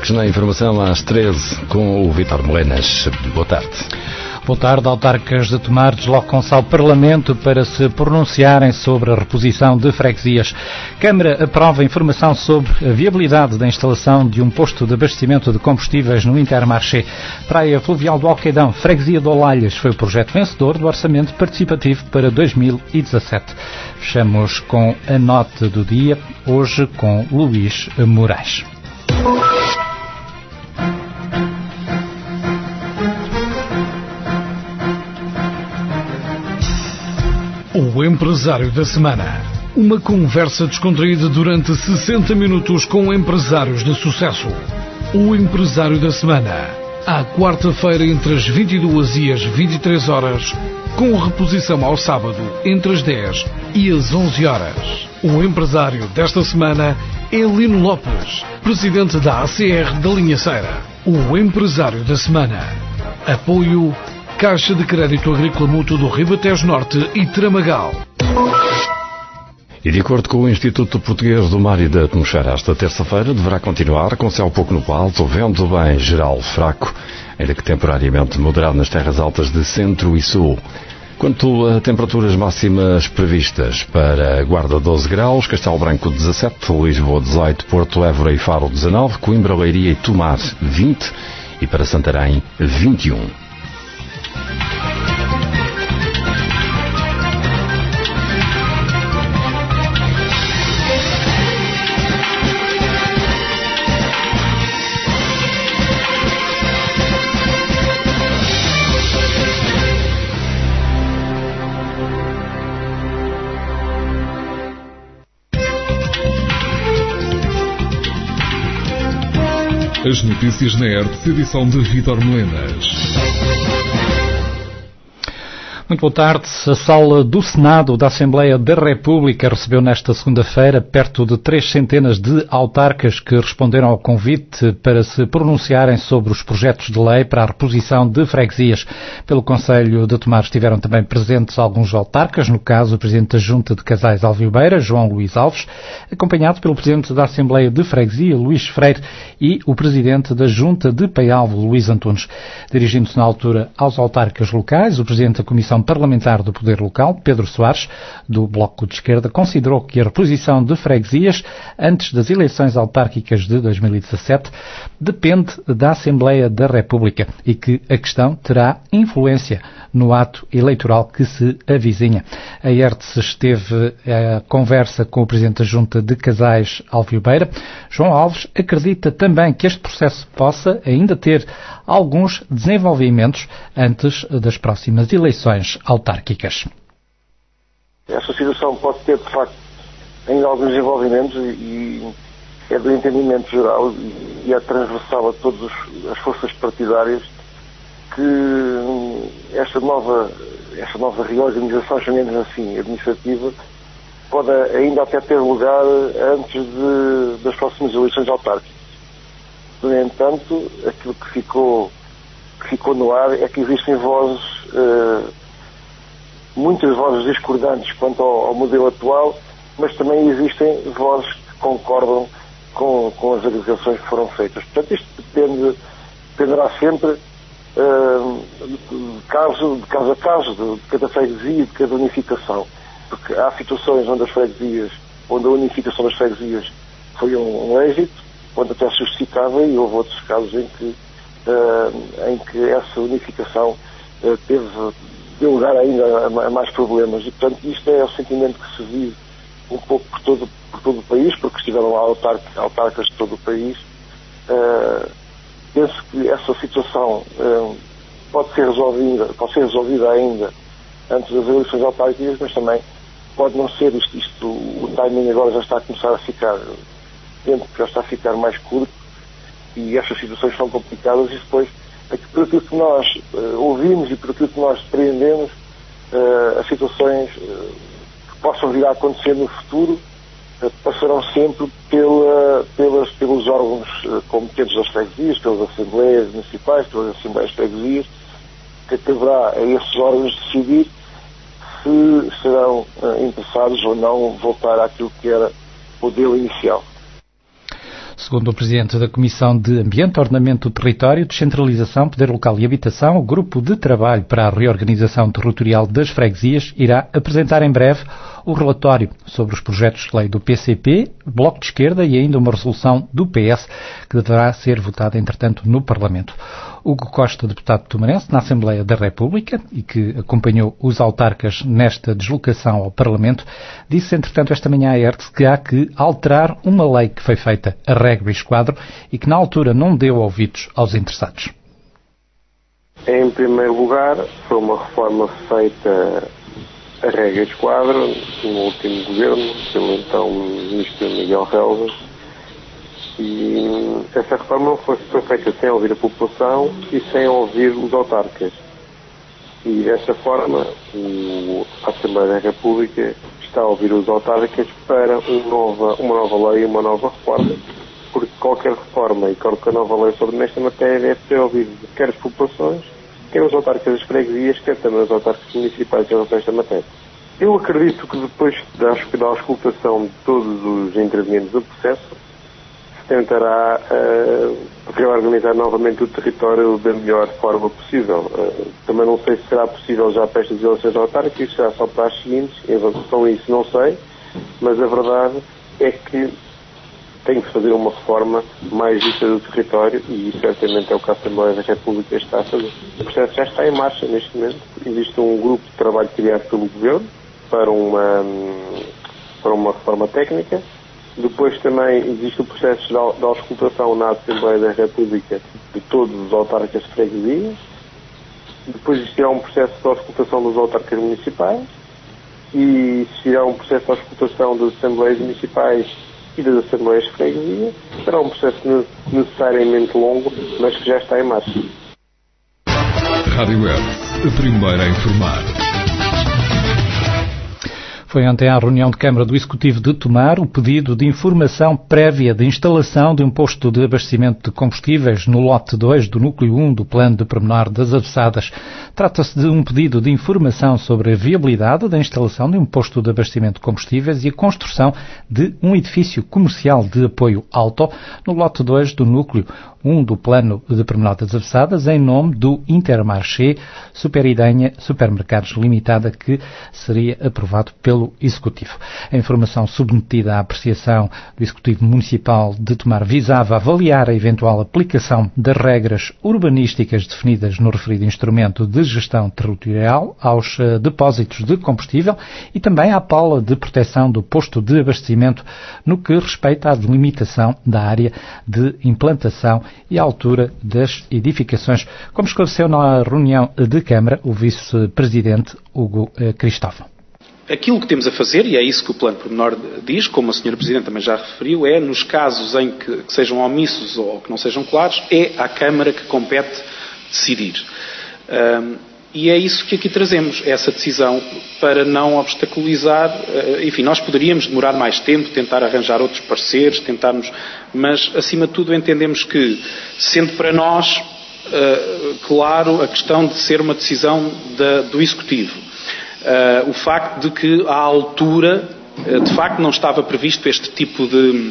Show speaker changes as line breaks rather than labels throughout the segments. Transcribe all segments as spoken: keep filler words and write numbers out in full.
destaques na informação às treze com o Vítor Molenas. Boa tarde.
Boa tarde. Autarcas de Tomar deslocam-se ao Parlamento para se pronunciarem sobre a reposição de freguesias. Câmara aprova informação sobre a viabilidade da instalação de um posto de abastecimento de combustíveis no Intermarché. Praia Fluvial do Alqueidão, Freguesia de Olalhas, foi o projeto vencedor do Orçamento Participativo para dois mil e dezassete. Fechamos com a nota do dia, hoje com Luís Moraes.
O Empresário da Semana. Uma conversa descontraída durante sessenta minutos com empresários de sucesso. O Empresário da Semana. À quarta-feira entre as vinte e duas e as vinte e três horas, com reposição ao sábado entre as dez e as onze horas. O empresário desta semana é Lino Lopes, presidente da A C R da Linha Ceira. O Empresário da Semana. Apoio Caixa de Crédito Agrícola Mútuo do Ribatejo Norte e Tramagal.
E de acordo com o Instituto Português do Mar e da Atmosfera, esta terça-feira deverá continuar com céu pouco nublado, vento bem geral fraco, ainda que temporariamente moderado nas terras altas de centro e sul. Quanto a temperaturas máximas previstas, para Guarda doze graus, Castelo Branco dezassete, Lisboa dezoito, Porto, Évora e Faro dezanove, Coimbra, Leiria e Tomar vinte e para Santarém vinte e um.
As notícias na E R T, edição de Vítor Molenas.
Muito boa tarde. A sala do Senado da Assembleia da República recebeu nesta segunda-feira perto de três centenas de autarcas que responderam ao convite para se pronunciarem sobre os projetos de lei para a reposição de freguesias. Pelo Conselho de Tomar estiveram também presentes alguns autarcas, no caso o Presidente da Junta de Casais Alviobeira, João Luís Alves, acompanhado pelo Presidente da Assembleia de Freguesia, Luís Freire, e o Presidente da Junta de Paialvo, Luís Antunes. Dirigindo-se na altura aos autarcas locais, o Presidente da Comissão Parlamentar do Poder Local, Pedro Soares, do Bloco de Esquerda, considerou que a reposição de freguesias antes das eleições autárquicas de dois mil e dezassete depende da Assembleia da República e que a questão terá influência no ato eleitoral que se avizinha. A E R T esteve a conversa com o Presidente da Junta de Casais Alviobeira. João Alves acredita também que este processo possa ainda ter alguns desenvolvimentos antes das próximas eleições autárquicas.
Esta situação pode ter, de facto, ainda alguns desenvolvimentos e é do entendimento geral e é transversal a todas as forças partidárias que esta nova, esta nova reorganização, chamemos assim, administrativa, pode ainda até ter lugar antes de, das próximas eleições autárquicas. No entanto, aquilo que ficou, que ficou no ar é que existem vozes, eh, muitas vozes discordantes quanto ao, ao modelo atual, mas também existem vozes que concordam com, com as agregações que foram feitas. Portanto, isto depende, dependerá sempre uh, de, caso, de caso a caso, de, de cada freguesia e de cada unificação. Porque há situações onde as freguesias, onde a unificação das freguesias foi um, um êxito, onde até se justificava, e houve outros casos em que, uh, em que essa unificação uh, teve, deu lugar ainda a, a mais problemas. E, portanto, isto é o sentimento que se vive um pouco por todo, por todo o país, porque estiveram lá autarcas, autarcas de todo o país. Uh, penso que essa situação uh, pode ser resolvida, pode ser resolvida ainda antes das eleições autárquicas, mas também pode não ser isto, isto, o timing agora já está a começar a ficar, o tempo já está a ficar mais curto e estas situações são complicadas e depois, por aquilo que nós uh, ouvimos e por aquilo que nós depreendemos, uh, as situações uh, que possam vir a acontecer no futuro uh, passarão sempre pela, pelas, pelos órgãos uh, competentes das freguesias, pelas assembleias municipais, pelas assembleias de freguesias, que caberá a esses órgãos decidir se serão uh, interessados ou não voltar àquilo que era o modelo inicial.
Segundo o Presidente da Comissão de Ambiente, Ordenamento do Território, Descentralização, Poder Local e Habitação, o Grupo de Trabalho para a Reorganização Territorial das Freguesias irá apresentar em breve o relatório sobre os projetos de lei do P C P, Bloco de Esquerda e ainda uma resolução do P S que deverá ser votada, entretanto, no Parlamento. Hugo Costa, deputado tomarense na Assembleia da República e que acompanhou os autarcas nesta deslocação ao Parlamento, disse, entretanto, esta manhã à R T S que há que alterar uma lei que foi feita a regra e esquadro e que na altura não deu ouvidos aos interessados.
Em primeiro lugar, foi uma reforma feita a regra e esquadro no último governo, pelo então ministro Miguel Relvas, e essa reforma foi, foi feita sem ouvir a população e sem ouvir os autarcas. E desta forma, o, a Assembleia da República está a ouvir os autarcas para uma nova, uma nova lei e uma nova reforma, porque qualquer reforma e qualquer nova lei sobre nesta matéria deve ser ouvida quer as populações, quer os autarcas das freguesias, quer também os autarcas municipais em relação a esta matéria. Eu acredito que depois da, da auscultação de todos os intervenientes do processo, tentará uh, reorganizar novamente o território da melhor forma possível. Uh, também não sei se será possível já para estas eleições autárquicas, será só para as seguintes. Em relação a isso não sei, mas a verdade é que tem que fazer uma reforma mais justa do território e isso certamente é o que a Assembleia da República está a fazer. O processo já está em marcha neste momento. Existe um grupo de trabalho criado pelo Governo para uma, para uma reforma técnica. Depois também existe o processo de auscultação na Assembleia da República de todos os autarcas de freguesias. Depois existirá um processo de auscultação dos autarcas municipais e existirá um processo de auscultação das Assembleias Municipais e das Assembleias de Freguesia. Será um processo necessariamente longo, mas que já está em marcha.
Rádio Web, a primeira a informar.
Foi ontem à reunião de Câmara do Executivo de Tomar o pedido de informação prévia de instalação de um posto de abastecimento de combustíveis no lote dois do núcleo um do Plano de Pormenor das Avessadas. Trata-se de um pedido de informação sobre a viabilidade da instalação de um posto de abastecimento de combustíveis e a construção de um edifício comercial de apoio auto no lote dois do núcleo um do Plano de Pormenor das Avessadas, em nome do Intermarché Superidanha Supermercados Limitada, que seria aprovado pelo Executivo. A informação submetida à apreciação do Executivo Municipal de Tomar visava avaliar a eventual aplicação das regras urbanísticas definidas no referido instrumento de gestão territorial aos uh, depósitos de combustível e também à pala de proteção do posto de abastecimento no que respeita à delimitação da área de implantação e à altura das edificações, como esclareceu na reunião de Câmara o Vice-Presidente Hugo Cristóvão.
Aquilo que temos a fazer, e é isso que o Plano Pormenor diz, como a senhora Presidente também já referiu, é, nos casos em que, que sejam omissos ou que não sejam claros, é à Câmara que compete decidir. Um, e é isso que aqui trazemos, essa decisão, para não obstaculizar, uh, enfim, nós poderíamos demorar mais tempo, tentar arranjar outros parceiros, tentarmos, mas, acima de tudo, entendemos que, sendo para nós, uh, claro, a questão de ser uma decisão da, do Executivo, Uh, o facto de que, à altura, uh, de facto não estava previsto este tipo de,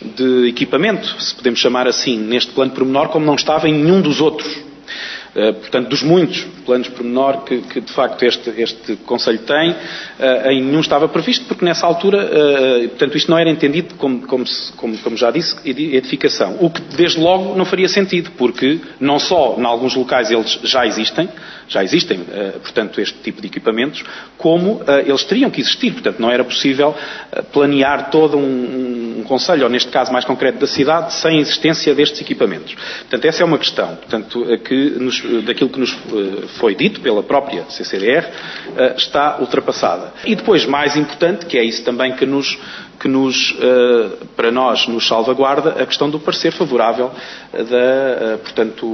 de equipamento, se podemos chamar assim, neste plano pormenor, como não estava em nenhum dos outros. Uh, portanto, dos muitos planos pormenor que, que de facto este, este Conselho tem, uh, em nenhum estava previsto, porque nessa altura, uh, portanto, isto não era entendido como, como, como, como já disse, edificação. O que, desde logo, não faria sentido, porque não só em alguns locais eles já existem, já existem, uh, portanto, este tipo de equipamentos, como uh, eles teriam que existir. Portanto, não era possível uh, planear todo um, um, um concelho, ou neste caso mais concreto da cidade, sem a existência destes equipamentos. Portanto, essa é uma questão, portanto, uh, que nos, uh, daquilo que nos uh, foi dito pela própria C C D R, uh, está ultrapassada. E depois, mais importante, que é isso também que nos, que nos uh, para nós, nos salvaguarda, a questão do parecer favorável uh, da, uh, portanto,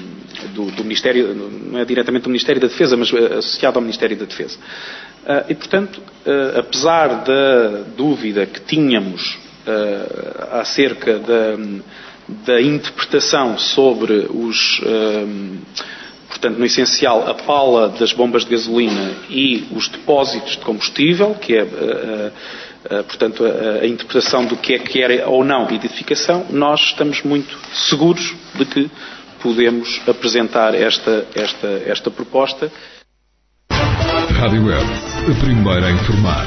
do, do Ministério, não é diretamente do Ministério da Defesa, mas associado ao Ministério da Defesa. Uh, e, portanto, uh, apesar da dúvida que tínhamos uh, acerca da, da interpretação sobre os, uh, portanto, no essencial, a pala das bombas de gasolina e os depósitos de combustível, que é uh, portanto, a, a interpretação do que é que era ou não edificação, nós estamos muito seguros de que podemos apresentar esta, esta, esta proposta.
Rádio Web, a primeira a informar.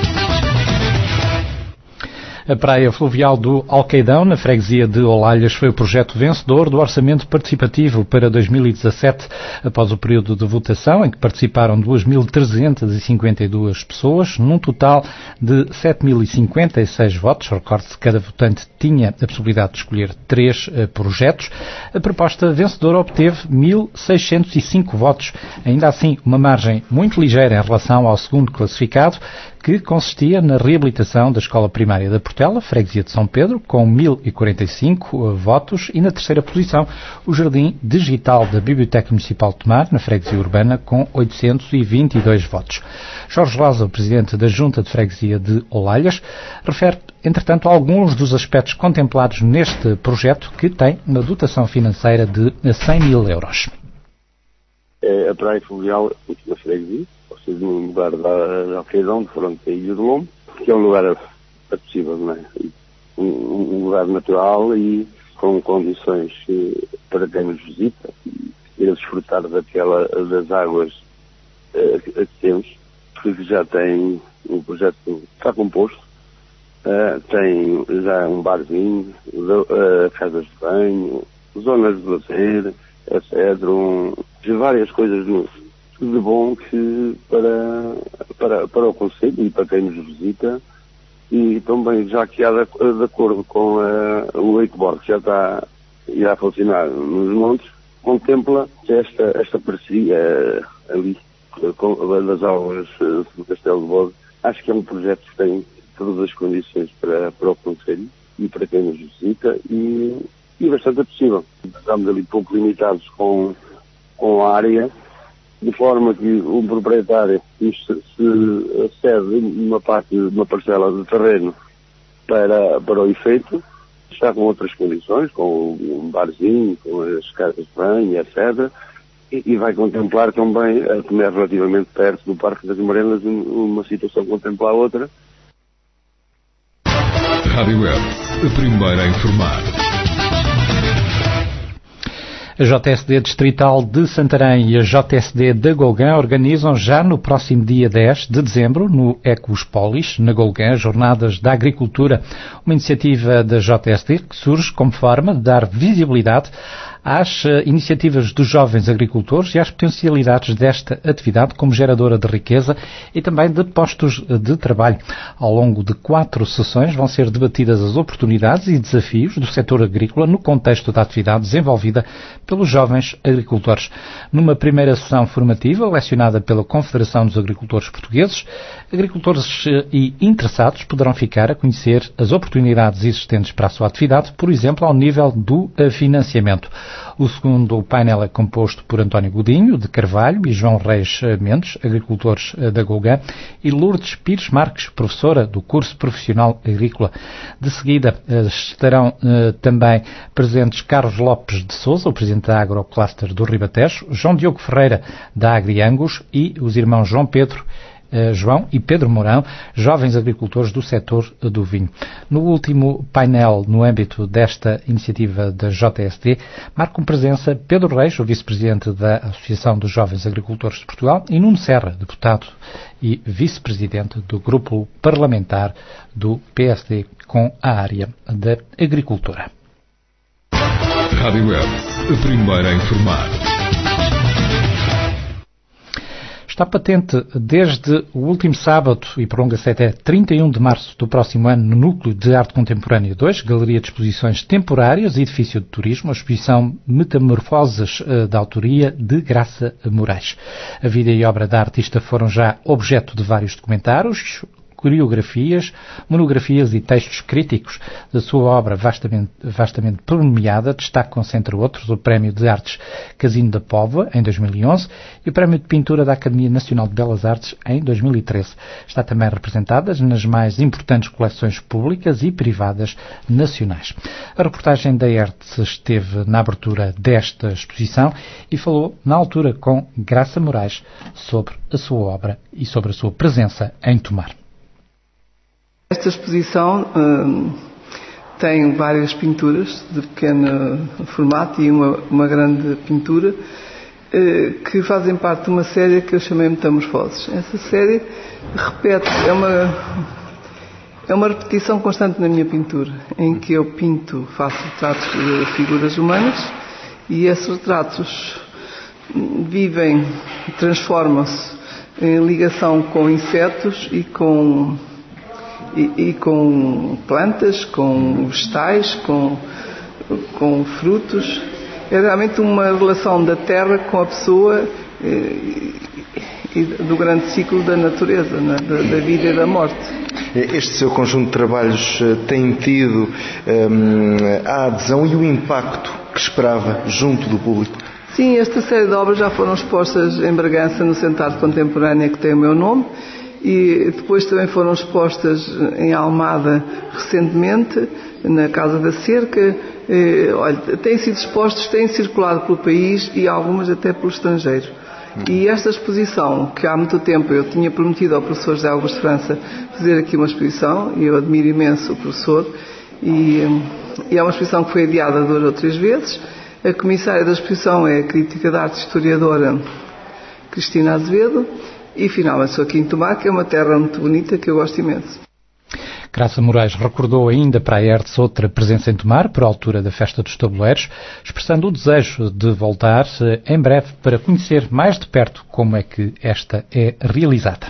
A praia fluvial do Alqueidão, na freguesia de Olalhas, foi o projeto vencedor do Orçamento Participativo para dois mil e dezassete, após o período de votação, em que participaram duas mil trezentas e cinquenta e duas pessoas, num total de sete mil e cinquenta e seis votos. Recorde-se que cada votante tinha a possibilidade de escolher três uh, projetos. A proposta vencedora obteve mil seiscentos e cinco votos, ainda assim uma margem muito ligeira em relação ao segundo classificado, que consistia na reabilitação da Escola Primária da Portela, freguesia de São Pedro, com mil e quarenta e cinco votos, e na terceira posição o Jardim Digital da Biblioteca Municipal de Tomar, na freguesia urbana, com oitocentos e vinte e dois votos. Jorge Rosa, o presidente da Junta de Freguesia de Olalhas, refere, entretanto, alguns dos aspectos contemplados neste projeto, que tem uma dotação financeira de cem mil euros.
É a praia fluvial da freguesia, ou seja, num lugar da Alqueidão, de fronte à Ilha do Lombo, que é um lugar acessível, não é? Um, um lugar natural e com condições para quem nos visita e ir a desfrutar daquela, das águas uh, que temos, que já tem um projeto, está composto, uh, tem já um barzinho, uh, casas de banho, zonas de lazer, etcétera. Um, várias coisas de, de bom que para, para, para o concelho e para quem nos visita, e também já que há de, de acordo com uh, o wakeboard que já está irá funcionar nos montes, contempla esta, esta parceria uh, ali com, das aulas uh, do Castelo de Bode. Acho que é um projeto que tem todas as condições para, para o concelho e para quem nos visita, e, e bastante possível. Estamos ali pouco limitados com com a área, de forma que o proprietário se, se cede uma parte, uma parcela de terreno para, para o efeito, está com outras condições, com um barzinho, com as casas de banho, etcétera, e, e vai contemplar também, como é relativamente perto do Parque das Morenas, uma situação contempla a outra.
Rádio Web, a primeira a informar.
A J S D Distrital de Santarém e a J S D da Golgã organizam já no próximo dia dez de dezembro, no Ecospolis, na Golgã, Jornadas da Agricultura, uma iniciativa da J S D que surge como forma de dar visibilidade às iniciativas dos jovens agricultores e às potencialidades desta atividade como geradora de riqueza e também de postos de trabalho. Ao longo de quatro sessões vão ser debatidas as oportunidades e desafios do setor agrícola no contexto da atividade desenvolvida pelos jovens agricultores. Numa primeira sessão formativa, lecionada pela Confederação dos Agricultores Portugueses, agricultores e interessados poderão ficar a conhecer as oportunidades existentes para a sua atividade, por exemplo, ao nível do financiamento. O segundo painel é composto por António Godinho, de Carvalho, e João Reis Mendes, agricultores da Golgã, e Lourdes Pires Marques, professora do curso profissional agrícola. De seguida estarão eh, também presentes Carlos Lopes de Sousa, o presidente da Agrocluster do Ribatejo, João Diogo Ferreira, da Agriangus, e os irmãos João Pedro, Uh, João e Pedro Mourão, jovens agricultores do setor do vinho. No último painel, no âmbito desta iniciativa da J S D, marcam presença Pedro Reis, o vice-presidente da Associação dos Jovens Agricultores de Portugal, e Nuno Serra, deputado e vice-presidente do grupo parlamentar do P S D com a área da agricultura.
Rádio Web, a primeira a informar.
Está patente desde o último sábado e prolonga-se até trinta e um de março do próximo ano no Núcleo de Arte Contemporânea dois, Galeria de Exposições Temporárias e Edifício de Turismo, a exposição Metamorfoses da autoria de Graça Moraes. A vida e obra da artista foram já objeto de vários documentários, coreografias, monografias e textos críticos da sua obra vastamente, vastamente premiada. Destacam-se, entre outros, o Prémio de Artes Casino da Póvoa, em dois mil e onze, e o Prémio de Pintura da Academia Nacional de Belas Artes, em dois mil e treze. Está também representada nas mais importantes coleções públicas e privadas nacionais. A reportagem da E R T S esteve na abertura desta exposição e falou, na altura, com Graça Moraes sobre a sua obra e sobre a sua presença em Tomar.
Esta exposição hum, tem várias pinturas de pequeno formato e uma, uma grande pintura eh, que fazem parte de uma série que eu chamei Metamorfoses. Essa série repete, é uma, é uma repetição constante na minha pintura, em que eu pinto, faço retratos de figuras humanas e esses retratos vivem, transformam-se em ligação com insetos e com E, e com plantas, com vegetais, com, com frutos. É realmente uma relação da terra com a pessoa e, e do grande ciclo da natureza, né? da, da vida e da morte.
Este seu conjunto de trabalhos tem tido hum, a adesão e o impacto que esperava junto do público?
Sim, esta série de obras já foram expostas em Bragança, no Centro de Arte Contemporânea, que tem o meu nome. E depois também foram expostas em Almada recentemente, na Casa da Cerca. Eh, olha, têm sido expostos, têm circulado pelo país e algumas até pelo estrangeiro. E esta exposição, que há muito tempo eu tinha prometido ao professor José Augusto França fazer aqui uma exposição, e eu admiro imenso o professor, e, e é uma exposição que foi adiada duas ou três vezes. A comissária da exposição é a crítica de arte historiadora Cristina Azevedo. E finalmente sou aqui em Tomar, que é uma terra muito bonita que eu gosto imenso.
Graça Moraes recordou ainda para a E R T S outra presença em Tomar, por altura da Festa dos Tabuleiros, expressando o desejo de voltar em breve para conhecer mais de perto como é que esta é realizada.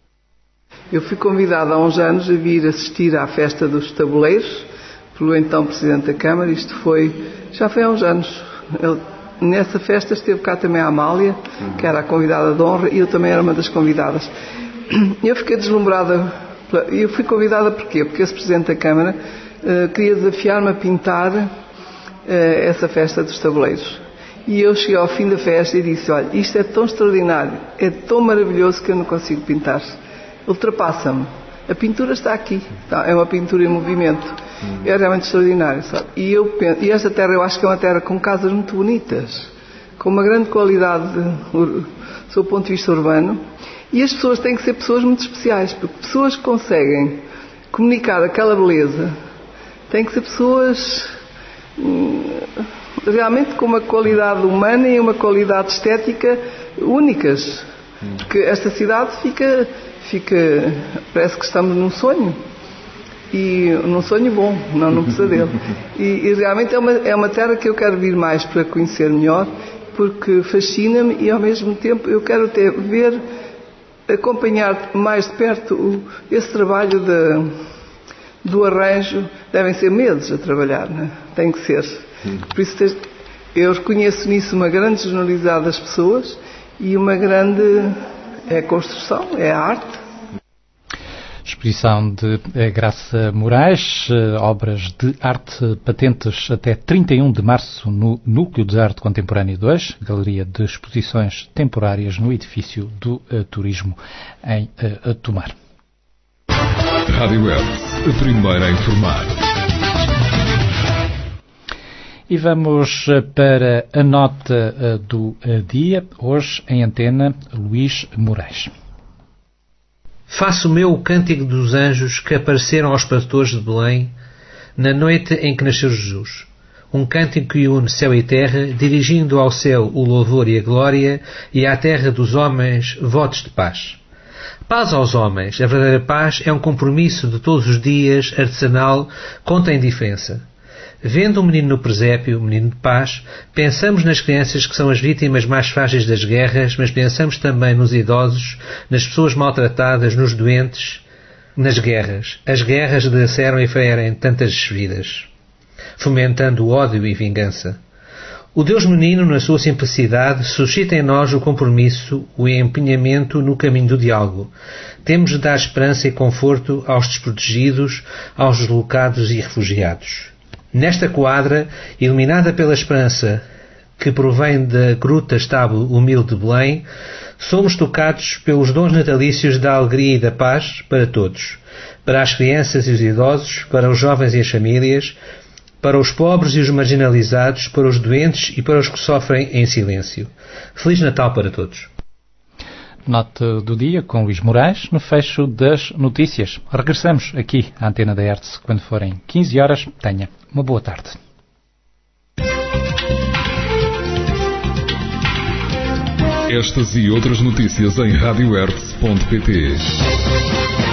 Eu fui convidada há uns anos a vir assistir à Festa dos Tabuleiros pelo então Presidente da Câmara. Isto foi, já foi há uns anos. Ele, Nessa festa esteve cá também a Amália, que era a convidada de honra, e eu também era uma das convidadas. Eu fiquei deslumbrada. Eu fui convidada porquê? Porque esse Presidente da Câmara uh, queria desafiar-me a pintar uh, essa festa dos tabuleiros. E eu cheguei ao fim da festa e disse, olha, isto é tão extraordinário, é tão maravilhoso que eu não consigo pintar. Ultrapassa-me. A pintura está aqui. É uma pintura em movimento. É realmente extraordinário, sabe? E, eu penso, e esta terra eu acho que é uma terra com casas muito bonitas, com uma grande qualidade do seu ponto de vista urbano. E as pessoas têm que ser pessoas muito especiais, porque pessoas que conseguem comunicar aquela beleza têm que ser pessoas hum, realmente com uma qualidade humana e uma qualidade estética únicas. Porque esta cidade fica, fica parece que estamos num sonho. E num sonho bom, não num pesadelo. E, e realmente é uma, é uma terra que eu quero vir mais para conhecer melhor, porque fascina-me e ao mesmo tempo eu quero até ver, acompanhar mais de perto o, esse trabalho de, do arranjo. Devem ser meses a trabalhar, não é? Tem que ser. Por isso eu reconheço nisso uma grande generosidade das pessoas e uma grande é a construção, é a arte.
Exposição de Graça Moraes, obras de arte patentes até trinta e um de março no Núcleo de Arte Contemporânea dois, Galeria de Exposições Temporárias no edifício do uh, Turismo em uh, Tomar.
Rádio E R T, a primeira a informar.
E vamos para a nota uh, do uh, dia, hoje em antena, Luís Moraes.
Faço meu o cântico dos anjos que apareceram aos pastores de Belém na noite em que nasceu Jesus. Um cântico que une céu e terra, dirigindo ao céu o louvor e a glória, e à terra dos homens votos de paz. Paz aos homens. A verdadeira paz é um compromisso de todos os dias, artesanal, contra a indiferença. Vendo um menino no presépio, um menino de paz, pensamos nas crianças que são as vítimas mais frágeis das guerras, mas pensamos também nos idosos, nas pessoas maltratadas, nos doentes, nas guerras. As guerras desceram e ferem tantas vidas, fomentando o ódio e vingança. O Deus menino, na sua simplicidade, suscita em nós o compromisso, o empenhamento no caminho do diálogo. Temos de dar esperança e conforto aos desprotegidos, aos deslocados e refugiados. Nesta quadra, iluminada pela esperança que provém da gruta estável humilde de Belém, somos tocados pelos dons natalícios da alegria e da paz para todos, para as crianças e os idosos, para os jovens e as famílias, para os pobres e os marginalizados, para os doentes e para os que sofrem em silêncio. Feliz Natal para todos.
nota do dia com Luís Moraes no fecho das notícias. Regressamos aqui à Antena da Hertz quando forem quinze horas. Tenha uma boa tarde.
Estas e outras notícias em rádio hertz ponto pt.